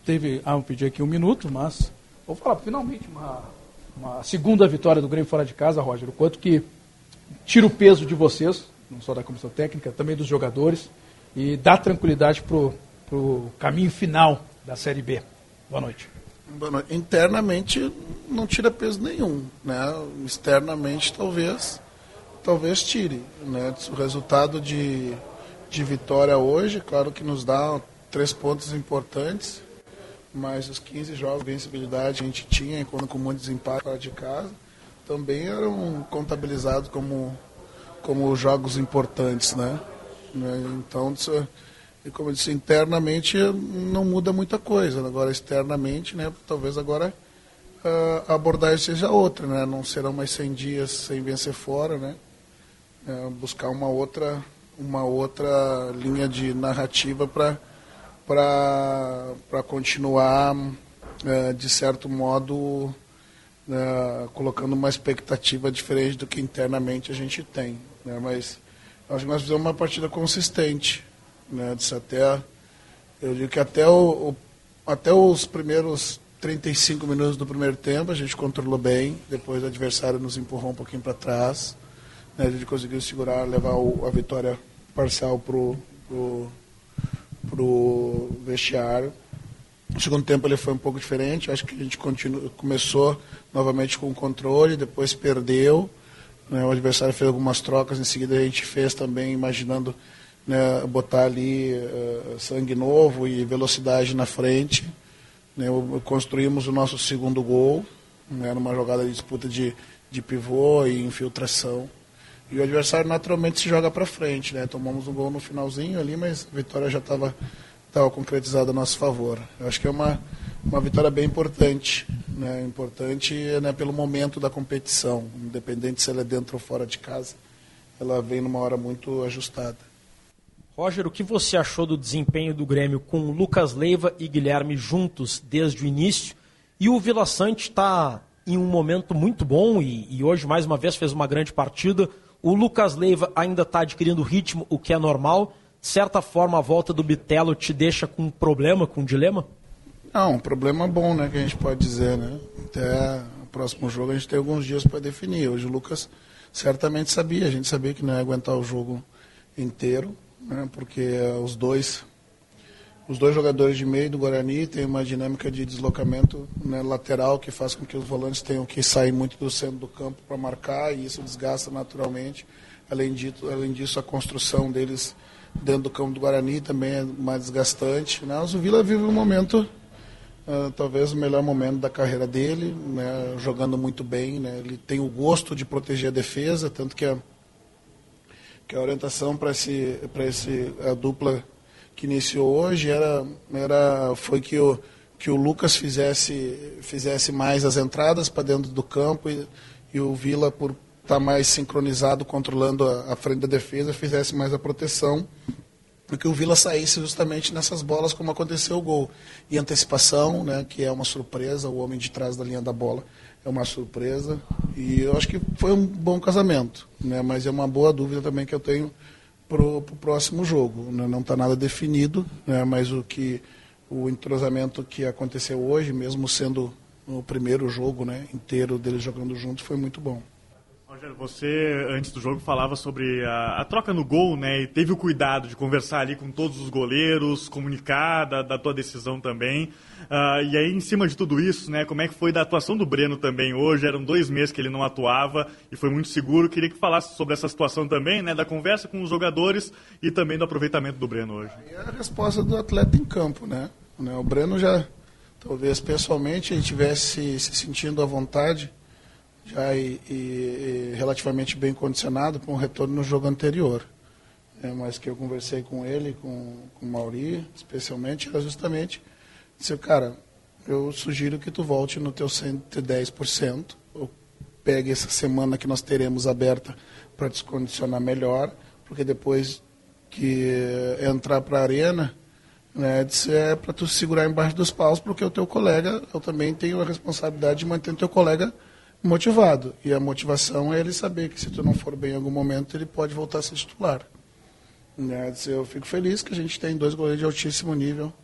eu pedi aqui 1 minuto, mas vou falar, finalmente, uma segunda vitória do Grêmio fora de casa, Roger, o quanto que tira o peso de vocês, não só da comissão técnica, também dos jogadores, e dá tranquilidade pro caminho final da Série B. Boa noite. Boa noite. Internamente não tira peso nenhum, né? Externamente talvez tire, né? O resultado de vitória hoje, claro que nos dá 3 pontos importantes, mas os 15 jogos de vencibilidade que a gente tinha, quando com muito desempate fora de casa, também eram contabilizados como jogos importantes, né? Então, como eu disse, internamente não muda muita coisa. Agora, externamente, né, talvez agora a abordagem seja outra, né? Não serão mais 100 dias sem vencer fora, né? Buscar uma outra linha de narrativa para continuar, de certo modo, colocando uma expectativa diferente do que internamente a gente tem, né? Mas acho que nós fizemos uma partida consistente, né? Eu digo que até os primeiros 35 minutos do primeiro tempo a gente controlou bem, depois o adversário nos empurrou um pouquinho para trás, né? A gente conseguiu segurar, levar a vitória parcial pro vestiário. No segundo tempo ele foi um pouco diferente, acho que a gente começou novamente com o controle, depois perdeu, né? O adversário fez algumas trocas, em seguida a gente fez também, imaginando, né, botar ali sangue novo e velocidade na frente, né? Construímos o nosso segundo gol, né, numa jogada de disputa de pivô e infiltração, e o adversário naturalmente se joga para frente, né? Tomamos um gol no finalzinho ali, mas a vitória já estava concretizada a nosso favor. Eu acho que é uma vitória bem importante, né? Importante, né, pelo momento da competição, independente se ela é dentro ou fora de casa, ela vem numa hora muito ajustada. Roger, o que você achou do desempenho do Grêmio com Lucas Leiva e Guilherme juntos desde o início? E o Vila Sante está em um momento muito bom e hoje mais uma vez fez uma grande partida. O Lucas Leiva ainda está adquirindo ritmo, o que é normal. De certa forma, a volta do Bitelo te deixa com um problema, com um dilema? Não, um problema bom, né, que a gente pode dizer, né? Até o próximo jogo a gente tem alguns dias para definir. Hoje o Lucas certamente a gente sabia que não ia aguentar o jogo inteiro, né, porque os dois jogadores de meio do Guarani têm uma dinâmica de deslocamento, né, lateral, que faz com que os volantes tenham que sair muito do centro do campo para marcar, e isso desgasta naturalmente. Além disso, a construção deles dentro do campo do Guarani também é mais desgastante, né? Mas o Vila vive um momento, talvez o melhor momento da carreira dele, né, jogando muito bem, né? Ele tem o gosto de proteger a defesa, tanto que a orientação para a dupla que iniciou hoje foi que o Lucas fizesse mais as entradas para dentro do campo e o Vila, por estar mais sincronizado, controlando a frente da defesa, fizesse mais a proteção, e que o Vila saísse justamente nessas bolas como aconteceu o gol. E antecipação, né, que é uma surpresa, o homem de trás da linha da bola é uma surpresa, e eu acho que foi um bom casamento, né, mas é uma boa dúvida também que eu tenho para o próximo jogo. Não está nada definido, né, mas o entrosamento que aconteceu hoje, mesmo sendo o primeiro jogo, né, inteiro deles jogando juntos, foi muito bom. Roger, você, antes do jogo, falava sobre a troca no gol, né? E teve o cuidado de conversar ali com todos os goleiros, comunicar da tua decisão também. E aí, em cima de tudo isso, né? Como é que foi da atuação do Breno também hoje? Eram 2 meses que ele não atuava e foi muito seguro. Queria que falasse sobre essa situação também, né? Da conversa com os jogadores e também do aproveitamento do Breno hoje. É a resposta do atleta em campo, né? O Breno já, talvez pessoalmente, ele estivesse se sentindo à vontade, já e relativamente bem condicionado para um retorno no jogo anterior. Mas que eu conversei com ele, com o Mauri, especialmente, era justamente, disse, cara, eu sugiro que tu volte no teu 110%, ou pegue essa semana que nós teremos aberta para descondicionar melhor, porque depois que entrar para a arena, né, é para tu segurar embaixo dos paus, porque o teu colega, eu também tenho a responsabilidade de manter o teu colega motivado, e a motivação é ele saber que se tu não for bem em algum momento, ele pode voltar a ser titular. Eu fico feliz que a gente tem 2 goleiros de altíssimo nível,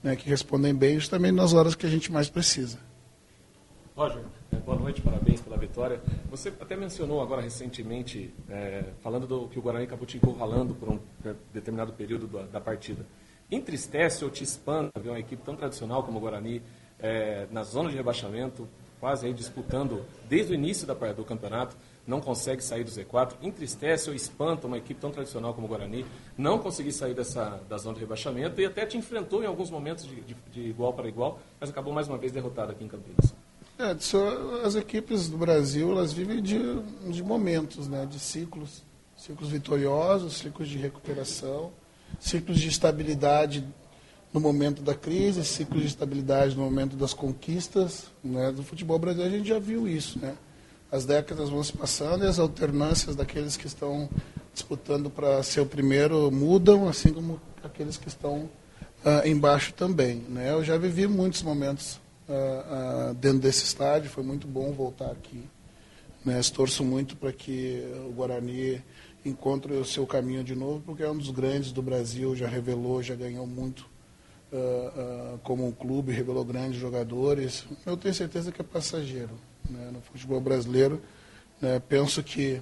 né, que respondem bem justamente nas horas que a gente mais precisa. Roger, boa noite, parabéns pela vitória. Você até mencionou agora recentemente, falando que o Guarani acabou te encurralando por um determinado período da partida. Entristece ou te espanta ver uma equipe tão tradicional como o Guarani na zona de rebaixamento, quase aí disputando desde o início do campeonato, não consegue sair do Z4? Entristece ou espanta uma equipe tão tradicional como o Guarani não conseguir sair da zona de rebaixamento e até te enfrentou em alguns momentos de igual para igual, mas acabou mais uma vez derrotada aqui em Campinas? As equipes do Brasil, elas vivem de momentos, né, de ciclos vitoriosos, ciclos de recuperação, ciclos de estabilidade no momento da crise, ciclos de estabilidade no momento das conquistas, né, do futebol brasileiro. A gente já viu isso, né? As décadas vão se passando e as alternâncias daqueles que estão disputando para ser o primeiro mudam, assim como aqueles que estão embaixo também, né? Eu já vivi muitos momentos dentro desse estádio, foi muito bom voltar aqui, né? Torço muito para que o Guarani encontre o seu caminho de novo, porque é um dos grandes do Brasil, já revelou, já ganhou muito como um clube, revelou grandes jogadores. Eu tenho certeza que é passageiro, né, no futebol brasileiro, né? Penso que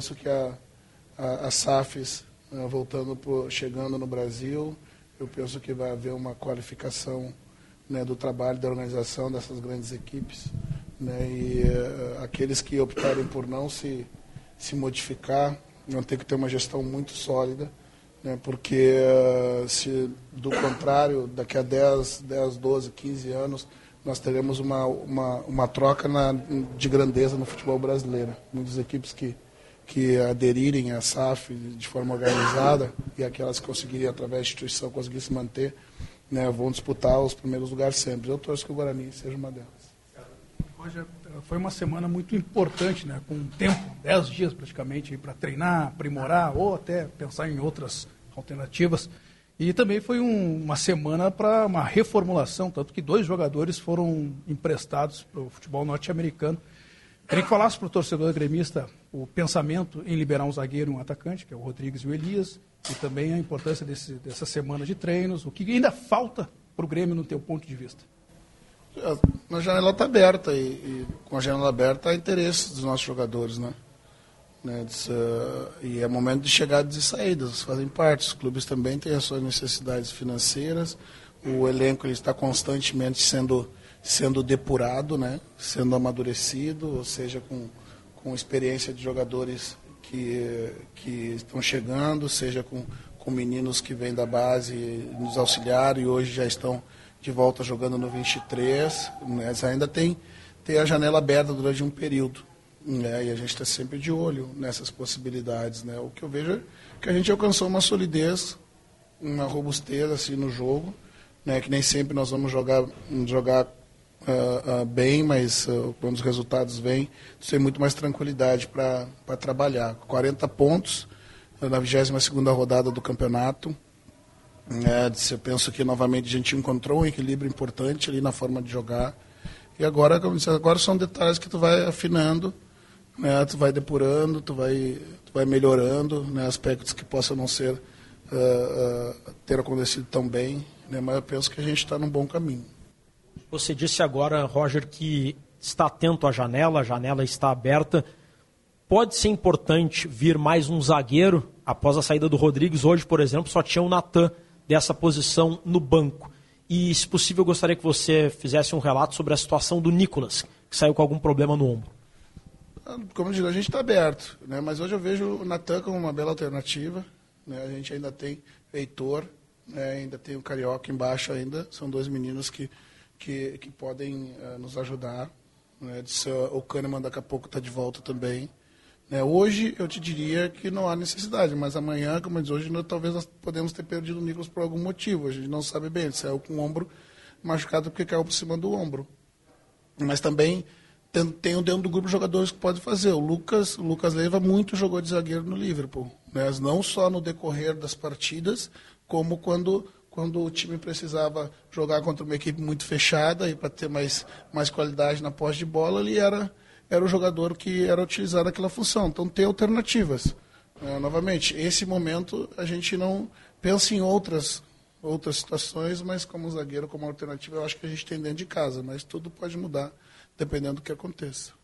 a SAFs chegando no Brasil, eu penso que vai haver uma qualificação, né, do trabalho, da organização dessas grandes equipes, né, e aqueles que optarem por não se modificar vão ter que ter uma gestão muito sólida, né, porque se do contrário, daqui a 10, 12, 15 anos, nós teremos uma troca de grandeza no futebol brasileiro. Muitas equipes que aderirem à SAF de forma organizada e aquelas que conseguirem, através da instituição, conseguir se manter, né, vão disputar os primeiros lugares sempre. Eu torço que o Guarani seja uma delas. Roger, foi uma semana muito importante, né, com tempo, 10 dias praticamente, para treinar, aprimorar ou até pensar em outras alternativas. E também foi uma semana para uma reformulação, tanto que 2 jogadores foram emprestados para o futebol norte-americano. Queria que falasse para o torcedor gremista o pensamento em liberar um zagueiro e um atacante, que é o Rodrigues e o Elias, e também a importância dessa semana de treinos, o que ainda falta para o Grêmio no teu ponto de vista. A janela está aberta e com a janela aberta há interesse dos nossos jogadores, né? E é momento de chegadas e saídas, fazem parte. Os clubes também têm as suas necessidades financeiras, o elenco ele está constantemente sendo depurado, né? Sendo amadurecido, ou seja, com experiência de jogadores que estão chegando, seja com meninos que vêm da base nos auxiliar e hoje já estão de volta jogando no 23, mas ainda tem a janela aberta durante um período, né? E a gente está sempre de olho nessas possibilidades, né? O que eu vejo é que a gente alcançou uma solidez, uma robustez assim, no jogo, né? Que nem sempre nós vamos jogar bem, mas quando os resultados vêm, tem muito mais tranquilidade para trabalhar. 40 pontos na 22ª rodada do campeonato. Eu penso que novamente a gente encontrou um equilíbrio importante ali na forma de jogar. E agora, como disse, agora são detalhes que tu vai afinando, né? Tu vai depurando, tu vai melhorando, né? Aspectos que possam não ter acontecido tão bem, né? Mas eu penso que a gente está num bom caminho. Você disse agora, Roger, que está atento à janela, a janela está aberta. Pode ser importante vir mais um zagueiro após a saída do Rodrigues. Hoje, por exemplo, só tinha o Natan dessa posição no banco. E, se possível, eu gostaria que você fizesse um relato sobre a situação do Nicolas, que saiu com algum problema no ombro. Como eu digo, a gente está aberto, né? Mas hoje eu vejo o Natan como uma bela alternativa, né? A gente ainda tem o Heitor, né? Ainda tem o Carioca embaixo ainda. São 2 meninos que podem nos ajudar, né? O Kahneman daqui a pouco está de volta também, né? Hoje eu te diria que não há necessidade, mas amanhã, como eu disse, hoje talvez nós podemos ter perdido o Nicolas por algum motivo, a gente não sabe bem, ele saiu com o ombro machucado porque caiu por cima do ombro. Mas também tem dentro do grupo de jogadores que pode fazer. O Lucas Leiva muito jogou de zagueiro no Liverpool, né? Não só no decorrer das partidas, como quando o time precisava jogar contra uma equipe muito fechada e para ter mais qualidade na posse de bola, ele era o jogador que era utilizado naquela função. Então tem alternativas. Novamente, esse momento a gente não pensa em outras outras situações, mas como zagueiro, como alternativa, eu acho que a gente tem dentro de casa, mas tudo pode mudar dependendo do que aconteça.